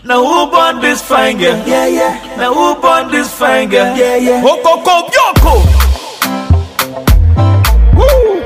Now who born this fine girl? Yeah, yeah. Now who born this fine girl? Yeah, yeah. Okoko Bioko. Woo.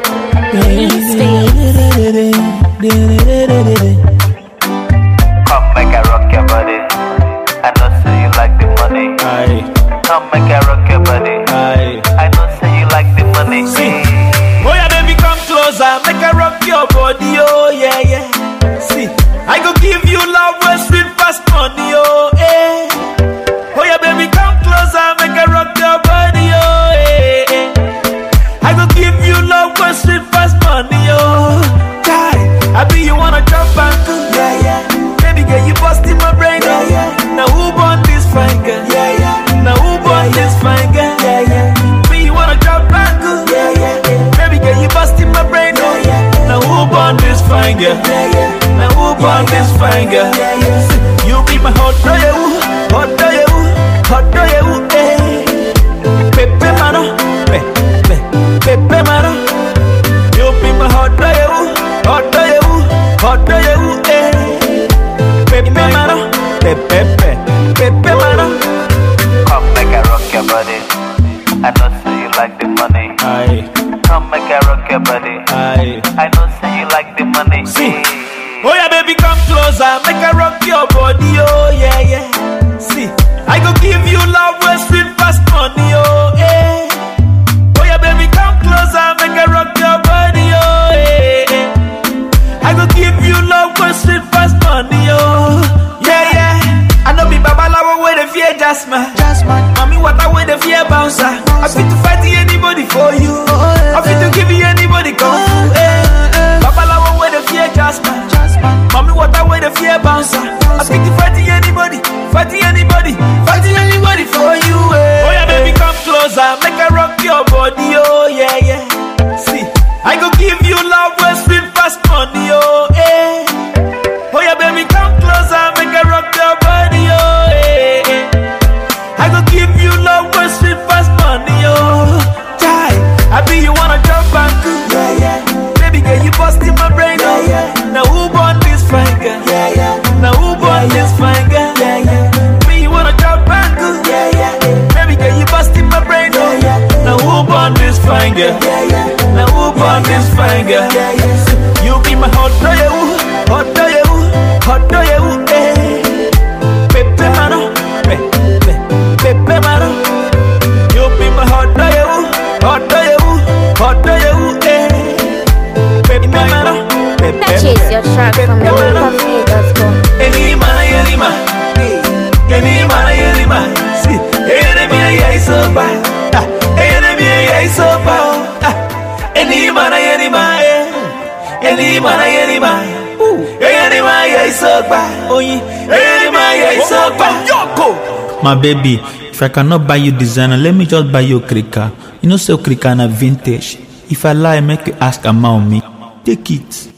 Come make I rock your body. I know say you like the money. Aye. Come make I rock your body. Aye. I know say you like the money. See. Oh yeah, baby, come closer, make I rock your body, oh yeah, yeah. See, I go give you love where sweet past money, oh eh. Oh yeah, baby, come closer, make I rock your body, oh eh, eh. I go give you love where sweet past money, oh. God, I be you wanna jump back, Yeah, yeah. baby girl, you busting my brain, Yeah, oh. yeah. Now who born this fine girl? Yeah, yeah. Now who born this fine girl? Yeah, yeah. Me, you wanna jump back, Yeah, yeah. baby girl, you busting my brain, oh. Yeah, yeah. Now who born this fine girl? Yeah, yeah. Now who born this fine girl? Yeah, yeah. You be my hot dog, hot dog, hot dog, eh. Pepe mano, pepe mano. You be my hot dog, hot dog, hot dog, eh. Pepe mano, pepe mano. Come make I rock your body. I know say you like the money. Aye, Come make I rock your body. aye. I know say you like the money. See. Oh yeah, baby, come closer, make I rock your body, oh yeah, yeah. See, I go give you love where sweet past money, oh eh. Oh yeah, baby, come closer, make I rock your body, oh eh, eh. I go give you love where sweet past money, oh yeah, yeah. I know be babalawo with the fear jasmine. Mommy, what I with the fear bouncer. I fit to fight anybody for you. I fit to give you anybody kung fu, eh. Babalawo with the fear jasmine. Mommy, what I with the fear bouncer. I speak to fighting anybody for you, eh. Oh yeah, baby, come closer, make I rock your body, oh yeah, yeah. See, I go give you love where sweet past money, oh eh. Oh yeah, baby, come closer, make I rock your body, oh eh, eh. I go give you love where sweet past money, oh. Die, I be you wanna jump back, Yeah, yeah. baby girl, you busting my brain, oh Yeah, yeah. Now who born this fine girl? Yeah, yeah. Now who born this fine girl? Yeah, yeah. Me, you wanna jump back, Yeah, yeah. baby girl, you busting my brain, oh Yeah, yeah. Now who born this fine girl? Yeah, yeah. Now who born this fine girl? Yeah, yeah. You be my hot dog, hot dog, hot dog, eh. Pepe mano, pepe mano. You be my hot dog, hot dog, hot dog, eh. Pepe mano, Purchase your track from lovecafe.com. any man. See, enemy I so bad. Enemy I so bad. Any man, any man. Enemy I so bad. Oh yeah, enemy I so bad. Yoko. My baby, if I cannot buy you designer, let me just buy you Krika. You know, so Krika na vintage. If I lie, make you ask Ama on me. Take it.